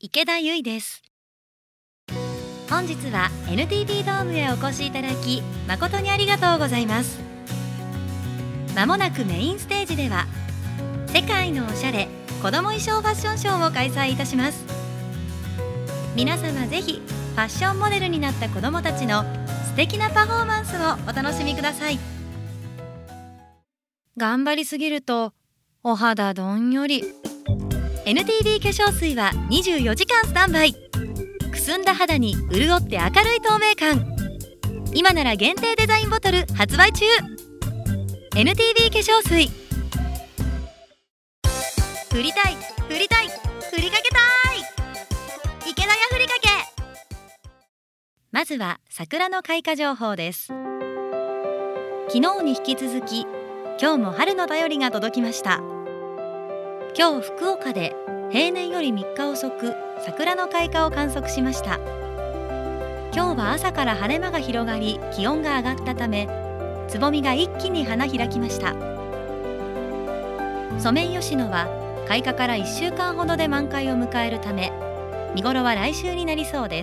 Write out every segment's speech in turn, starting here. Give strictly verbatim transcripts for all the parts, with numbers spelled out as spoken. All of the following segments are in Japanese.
池田由衣です。本日は エヌティーティー ドームへお越しいただき誠にありがとうございます。まもなくメインステージでは世界のおしゃれ子ども衣装ファッションショーを開催いたします。皆様ぜひファッションモデルになった子どもたちの素敵なパフォーマンスをお楽しみください。頑張りすぎるとお肌どんより。 エヌティーディー 化粧水はにじゅうよじかんスタンバイ。くすんだ肌に潤って明るい透明感。今なら限定デザインボトル発売中。 エヌティーディー 化粧水。振りたい振りたい振りかけたい池田屋ふりかけ。まずは桜の開花情報です。昨日に引き続き今日も春の便りが届きました。今日福岡で平年よりみっか遅く桜の開花を観測しました。今日は朝から晴れ間が広がり気温が上がったためつぼみが一気に花開きました。ソメイヨシノは開花からいっしゅうかんほどで満開を迎えるため見頃は来週になりそうです。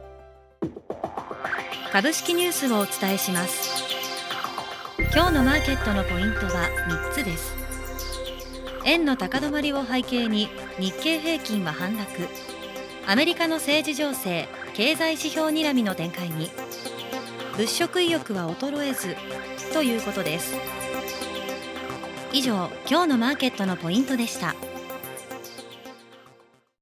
株式ニュースをお伝えします。今日のマーケットのポイントはみっつです。円の高止まりを背景に日経平均は反落。アメリカの政治情勢、経済指標睨みの展開に物色意欲は衰えずということです。以上、今日のマーケットのポイントでした。